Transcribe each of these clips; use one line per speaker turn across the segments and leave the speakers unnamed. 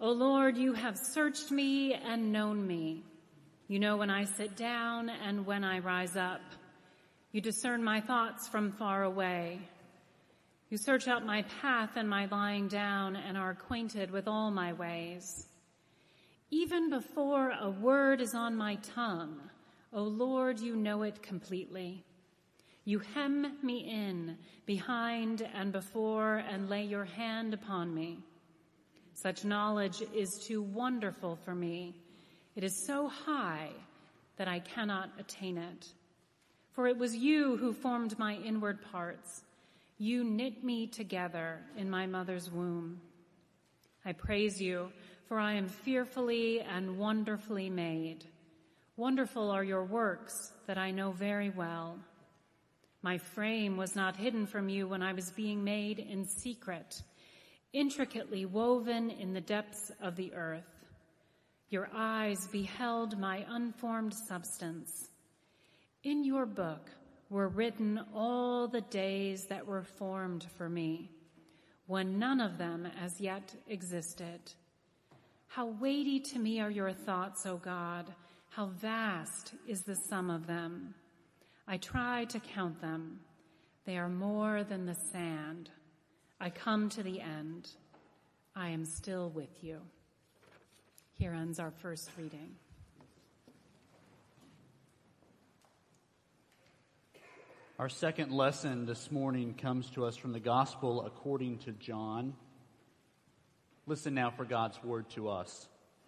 O Lord, you have searched me and known me. You know when I sit down and when I rise up. You discern my thoughts from far away. You search out my path and my lying down and are acquainted with all my ways. Even before a word is on my tongue, O Lord, you know it completely. You hem me in behind and before and lay your hand upon me. Such knowledge is too wonderful for me. It is so high that I cannot attain it. For it was you who formed my inward parts. You knit me together in my mother's womb. I praise you, for I am fearfully and wonderfully made. Wonderful are your works that I know very well. My frame was not hidden from you when I was being made in secret, intricately woven in the depths of the earth. Your eyes beheld my unformed substance. In your book were written all the days that were formed for me, when none of them as yet existed. How weighty to me are your thoughts, O God! How vast is the sum of them! I try to count them. They are more than the sand. I come to the end. I am still with you. Here ends our first reading.
Our second lesson this morning comes to us from the Gospel according to John. Listen now for God's word to us.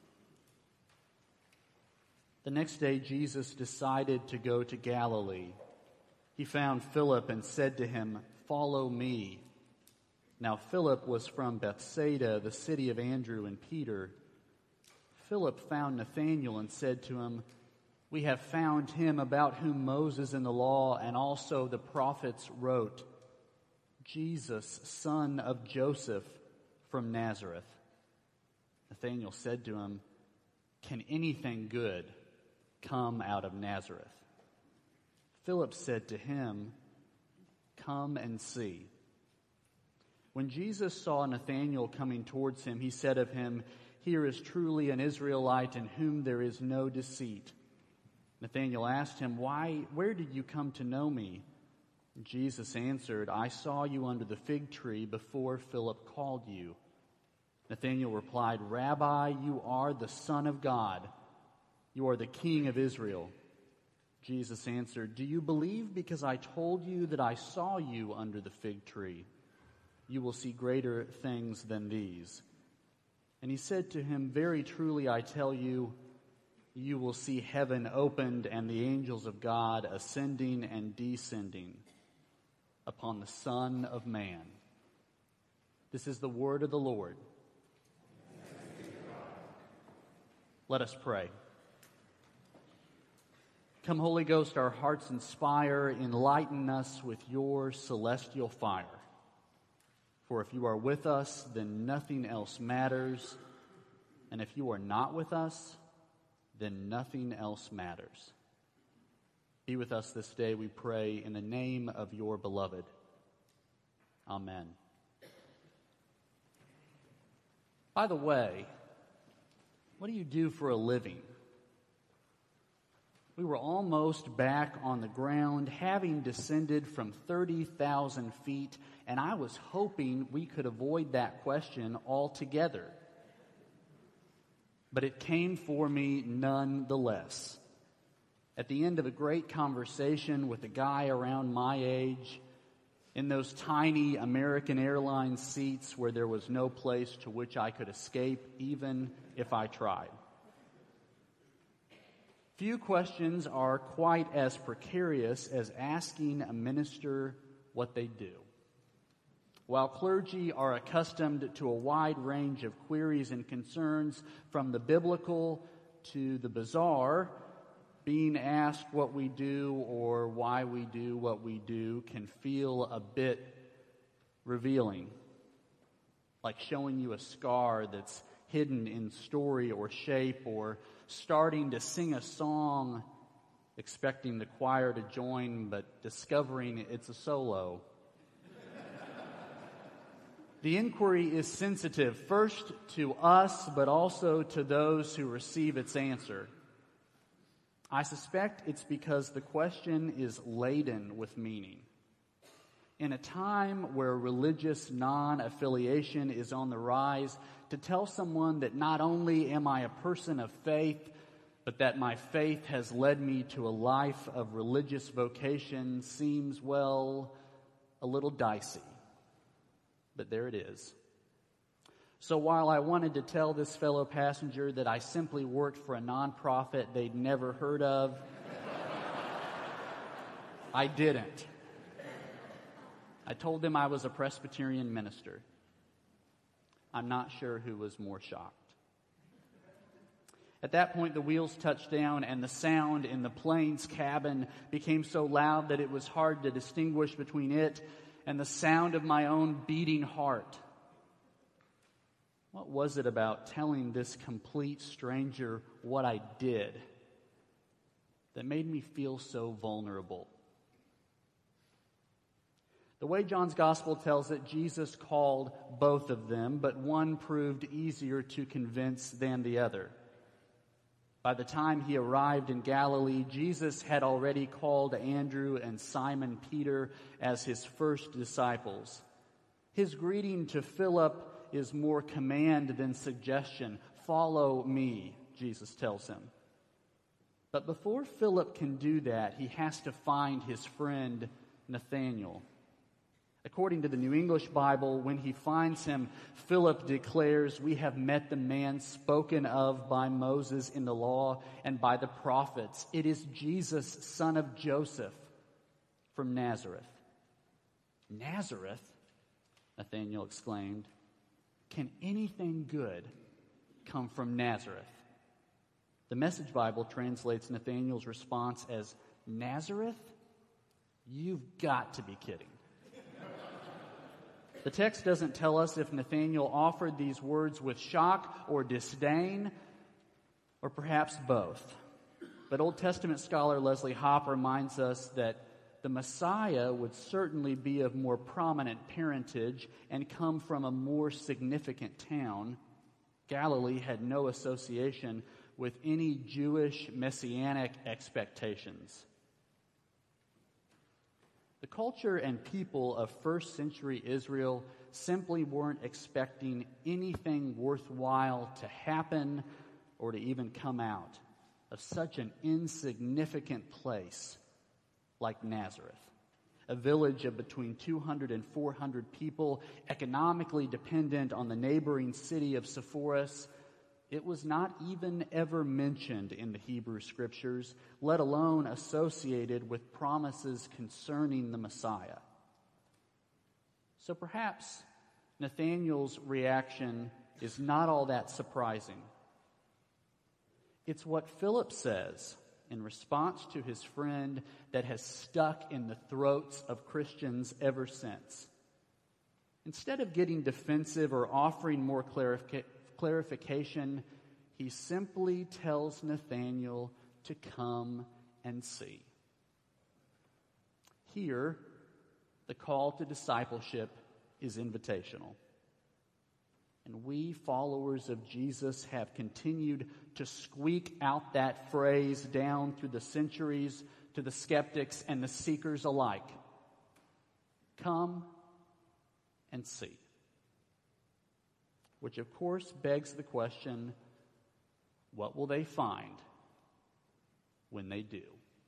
The next day, Jesus decided to go to Galilee. He found Philip and said to him, "Follow me." Now Philip was from Bethsaida, the city of Andrew and Peter. Philip found Nathanael and said to him, "We have found him about whom Moses in the law and also the prophets wrote, Jesus, son of Joseph from Nazareth." Nathanael said to him, "Can anything good come out of Nazareth?" Philip said to him, "Come and see." When Jesus saw Nathanael coming towards him, he said of him, "Here is truly an Israelite in whom there is no deceit." Nathanael asked him, "Where did you come to know me?" Jesus answered, "I saw you under the fig tree before Philip called you." Nathanael replied, "Rabbi, you are the Son of God. You are the King of Israel." Jesus answered, "Do you believe because I told you that I saw you under the fig tree? You will see greater things than these." And he said to him, "Very truly I tell you, you will see heaven opened and the angels of God ascending and descending upon the Son of Man." This is the word of the Lord. Let us pray. Come, Holy Ghost, our hearts inspire, enlighten us with your celestial fire. For if you are with us, then nothing else matters. And if you are not with us, then nothing else matters. Be with us this day, we pray, in the name of your beloved. Amen. By the way, what do you do for a living? We were almost back on the ground, having descended from 30,000 feet, and I was hoping we could avoid that question altogether. But it came for me nonetheless. At the end of a great conversation with a guy around my age, in those tiny American Airlines seats where there was no place to which I could escape, even if I tried. Few questions are quite as precarious as asking a minister what they do. While clergy are accustomed to a wide range of queries and concerns, from the biblical to the bizarre, being asked what we do or why we do what we do can feel a bit revealing, like showing you a scar that's hidden in story or shape, or starting to sing a song expecting the choir to join but discovering it's a solo. The inquiry is sensitive, first to us, but also to those who receive its answer. I suspect it's because the question is laden with meaning. In a time where religious non-affiliation is on the rise, to tell someone that not only am I a person of faith, but that my faith has led me to a life of religious vocation seems, well, a little dicey. But there it is. So while I wanted to tell this fellow passenger that I simply worked for a nonprofit they'd never heard of, I didn't. I told them I was a Presbyterian minister. I'm not sure who was more shocked. At that point, the wheels touched down, and the sound in the plane's cabin became so loud that it was hard to distinguish between it and the sound of my own beating heart. What was it about telling this complete stranger what I did that made me feel so vulnerable? The way John's Gospel tells it, Jesus called both of them, but one proved easier to convince than the other. By the time he arrived in Galilee, Jesus had already called Andrew and Simon Peter as his first disciples. His greeting to Philip is more command than suggestion. Follow me, Jesus tells him. But before Philip can do that, he has to find his friend Nathanael. According to the New English Bible, when he finds him, Philip declares, "We have met the man spoken of by Moses in the law and by the prophets. It is Jesus, son of Joseph, from Nazareth." "Nazareth?" Nathanael exclaimed. "Can anything good come from Nazareth?" The Message Bible translates Nathanael's response as, "Nazareth? You've got to be kidding." The text doesn't tell us if Nathanael offered these words with shock or disdain, or perhaps both. But Old Testament scholar Leslie Hopp reminds us that the Messiah would certainly be of more prominent parentage and come from a more significant town. Galilee had no association with any Jewish messianic expectations. The culture and people of first century Israel simply weren't expecting anything worthwhile to happen or to even come out of such an insignificant place like Nazareth, a village of between 200 and 400 people, economically dependent on the neighboring city of Sepphoris. It was not even ever mentioned in the Hebrew Scriptures, let alone associated with promises concerning the Messiah. So perhaps Nathanael's reaction is not all that surprising. It's what Philip says in response to his friend that has stuck in the throats of Christians ever since. Instead of getting defensive or offering more clarification, he simply tells Nathanael to come and see. Here, the call to discipleship is invitational. And we, followers of Jesus, have continued to squeak out that phrase down through the centuries to the skeptics and the seekers alike. Come and see. Which, of course, begs the question, what will they find when they do?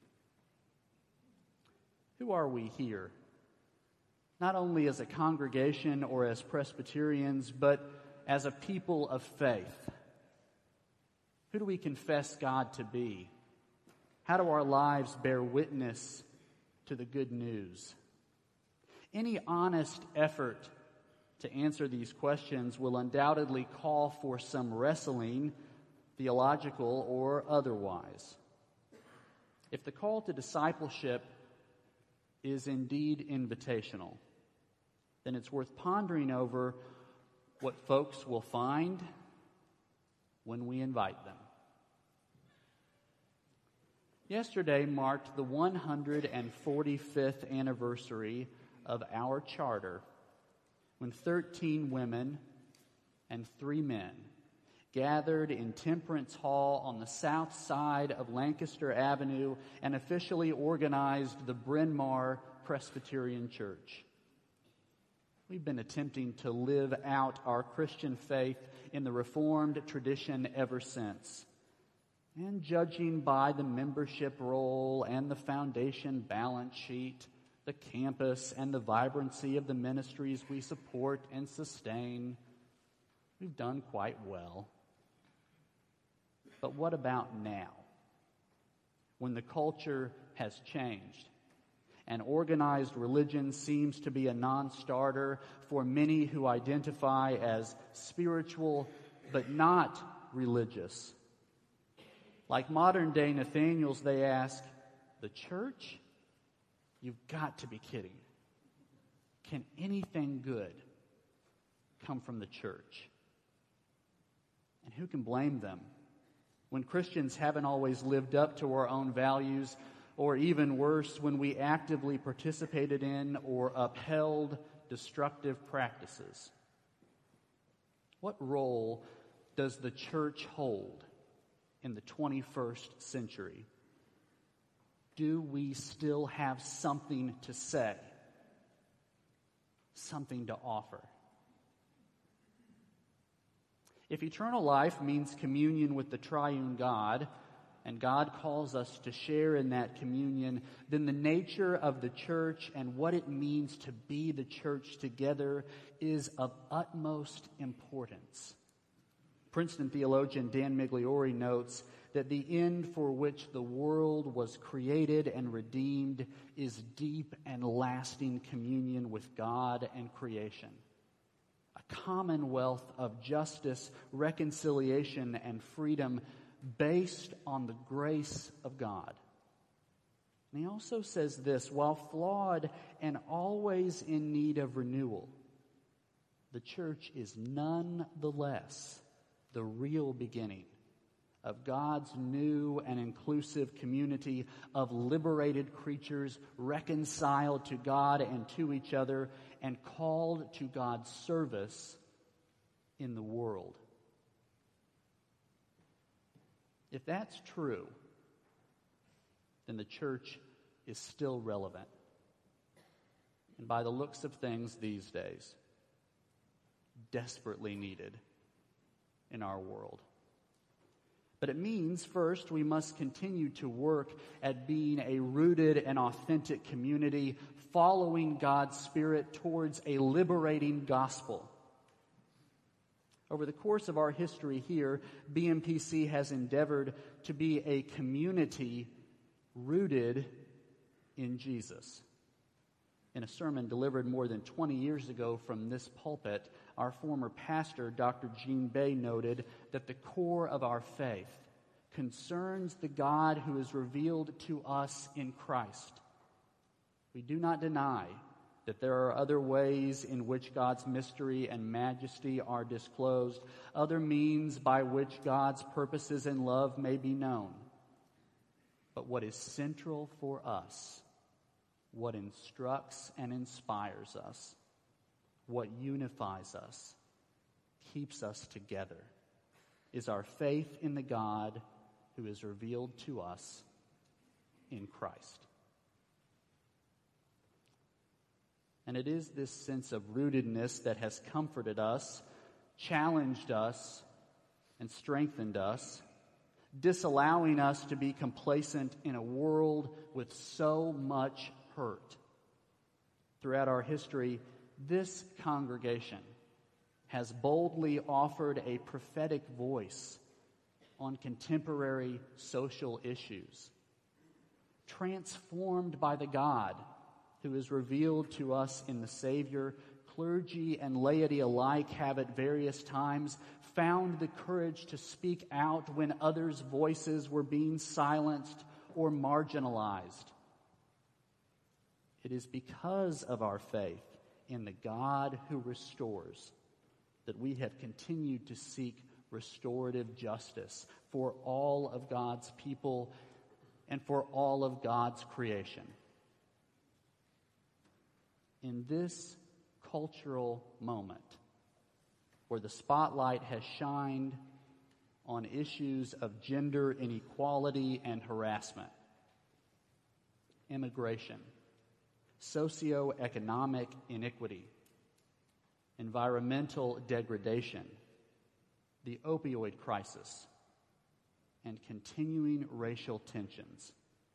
Who are we here? Not only as a congregation or as Presbyterians, but as a people of faith. Who do we confess God to be? How do our lives bear witness to the good news? Any honest effort to answer these questions will undoubtedly call for some wrestling, theological or otherwise. If the call to discipleship is indeed invitational, then it's worth pondering over what folks will find when we invite them. Yesterday marked the 145th anniversary of our charter, when 13 women and 3 men gathered in Temperance Hall on the south side of Lancaster Avenue and officially organized the Bryn Mawr Presbyterian Church. We've been attempting to live out our Christian faith in the Reformed tradition ever since. And judging by the membership roll and the foundation balance sheet, the campus and the vibrancy of the ministries we support and sustain, we've done quite well. But what about now, when the culture has changed and organized religion seems to be a non-starter for many who identify as spiritual but not religious? Like modern-day Nathaniels, they ask, the church? You've got to be kidding. Can anything good come from the church? And who can blame them when Christians haven't always lived up to our own values, or even worse, when we actively participated in or upheld destructive practices? What role does the church hold in the 21st century? Do we still have something to say, something to offer? If eternal life means communion with the triune God, and God calls us to share in that communion, then the nature of the church and what it means to be the church together is of utmost importance. Princeton theologian Dan Migliore notes that the end for which the world was created and redeemed is deep and lasting communion with God and creation. A commonwealth of justice, reconciliation, and freedom based on the grace of God. And he also says this, while flawed and always in need of renewal, the church is nonetheless the real beginning of God's new and inclusive community of liberated creatures reconciled to God and to each other and called to God's service in the world. If that's true, then the church is still relevant. And by the looks of things these days, desperately needed in our world. But it means, first, we must continue to work at being a rooted and authentic community, following God's Spirit towards a liberating gospel. Over the course of our history here, BMPC has endeavored to be a community rooted in Jesus. In a sermon delivered more than 20 years ago from this pulpit, our former pastor, Dr. Gene Bay, noted that the core of our faith concerns the God who is revealed to us in Christ. We do not deny that there are other ways in which God's mystery and majesty are disclosed, other means by which God's purposes and love may be known. But what is central for us, what instructs and inspires us, what unifies us, keeps us together, is our faith in the God who is revealed to us in Christ. And it is this sense of rootedness that has comforted us, challenged us, and strengthened us, disallowing us to be complacent in a world with so much hurt. Throughout our history, this congregation has boldly offered a prophetic voice on contemporary social issues. Transformed by the God who is revealed to us in the Savior, clergy and laity alike have at various times found the courage to speak out when others' voices were being silenced or marginalized. It is because of our faith in the God who restores that we have continued to seek restorative justice for all of God's people and for all of God's creation. In this cultural moment where the spotlight has shined on issues of gender inequality and harassment, immigration, socioeconomic iniquity, environmental degradation, the opioid crisis, and continuing racial tensions.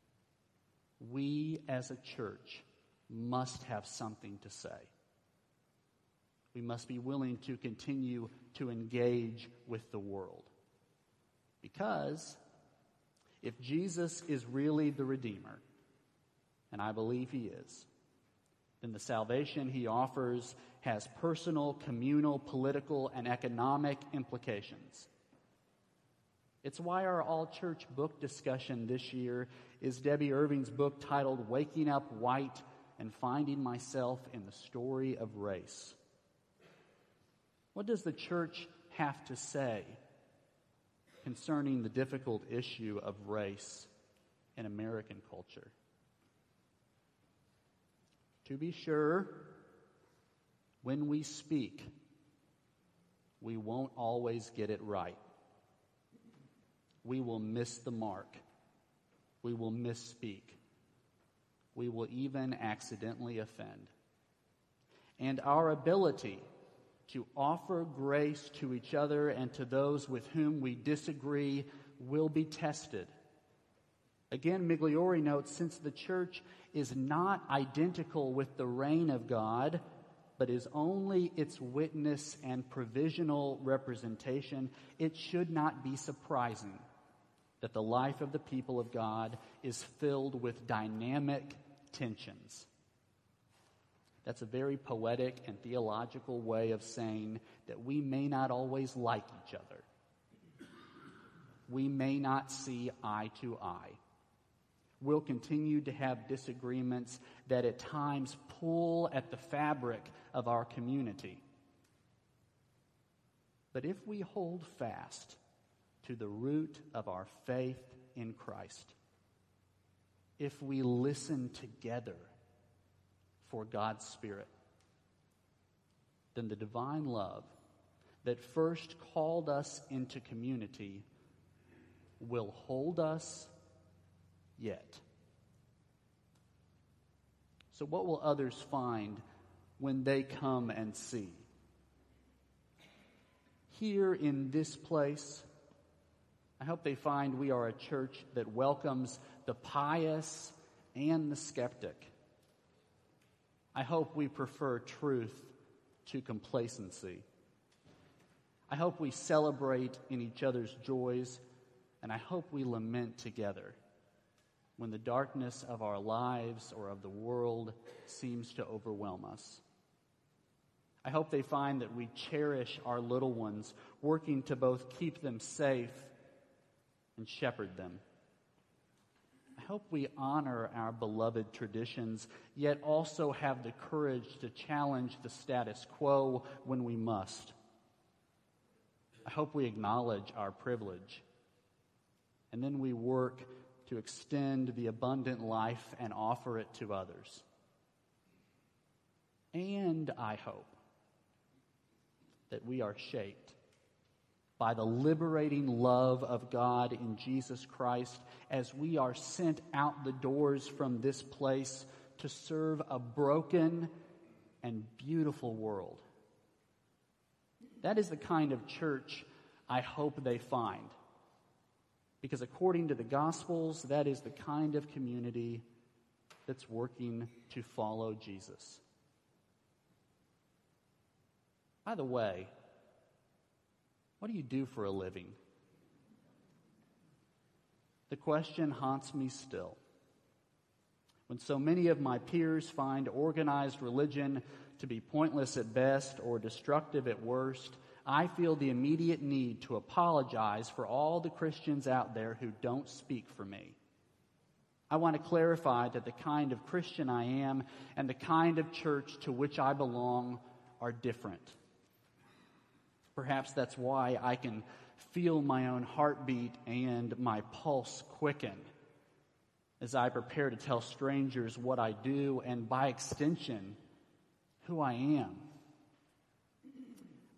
We as a church must have something to say. We must be willing to continue to engage with the world. Because if Jesus is really the Redeemer, and I believe he is, then the salvation he offers has personal, communal, political, and economic implications. It's why our all-church book discussion this year is Debbie Irving's book titled Waking Up White and Finding Myself in the Story of Race. What does the church have to say concerning the difficult issue of race in American culture? To be sure, when we speak, we won't always get it right. We will miss the mark. We will misspeak. We will even accidentally offend. And our ability to offer grace to each other and to those with whom we disagree will be tested. Again, Migliore notes, since the church is not identical with the reign of God, but is only its witness and provisional representation, it should not be surprising that the life of the people of God is filled with dynamic tensions. That's a very poetic and theological way of saying that we may not always like each other. We may not see eye to eye. We'll continue to have disagreements that at times pull at the fabric of our community. But if we hold fast to the root of our faith in Christ, if we listen together for God's Spirit, then the divine love that first called us into community will hold us yet. So what will others find when they come and see? Here in this place, I hope they find we are a church that welcomes the pious and the skeptic. I hope we prefer truth to complacency. I hope we celebrate in each other's joys, and I hope we lament together when the darkness of our lives or of the world seems to overwhelm us. I hope they find that we cherish our little ones, working to both keep them safe and shepherd them. I hope we honor our beloved traditions, yet also have the courage to challenge the status quo when we must. I hope we acknowledge our privilege, and then we work to extend the abundant life and offer it to others. And I hope that we are shaped by the liberating love of God in Jesus Christ as we are sent out the doors from this place to serve a broken and beautiful world. That is the kind of church I hope they find. Because according to the Gospels, that is the kind of community that's working to follow Jesus. By the way, what do you do for a living? The question haunts me still. When so many of my peers find organized religion to be pointless at best or destructive at worst, I feel the immediate need to apologize for all the Christians out there who don't speak for me. I want to clarify that the kind of Christian I am and the kind of church to which I belong are different. Perhaps that's why I can feel my own heartbeat and my pulse quicken as I prepare to tell strangers what I do and, by extension, who I am.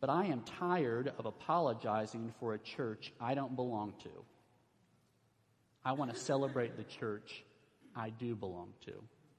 but I am tired of apologizing for a church I don't belong to. I want to celebrate the church I do belong to.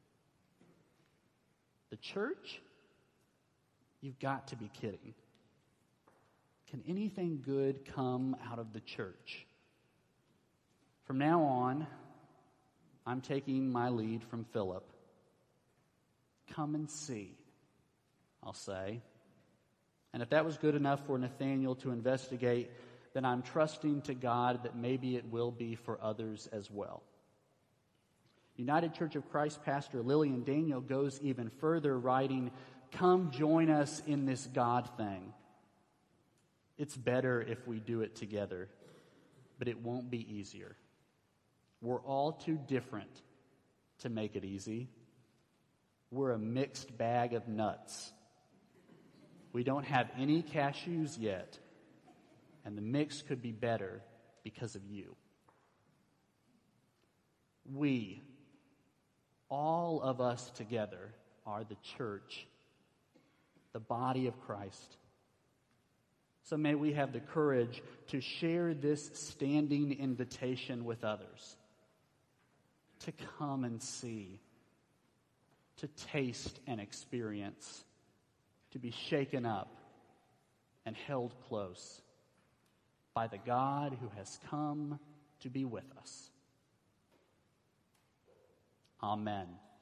The church? You've got to be kidding. Can anything good come out of the church? From now on, I'm taking my lead from Philip. Come and see, I'll say. And if that was good enough for Nathanael to investigate, then I'm trusting to God that maybe it will be for others as well. United Church of Christ pastor Lillian Daniel goes even further, writing, "Come join us in this God thing. It's better if we do it together, but it won't be easier. We're all too different to make it easy. We're a mixed bag of nuts. We don't have any cashews yet, and the mix could be better because of you." We, all of us together, are the church, the body of Christ. So may we have the courage to share this standing invitation with others, to come and see, to taste and experience, to be shaken up and held close by the God who has come to be with us. Amen.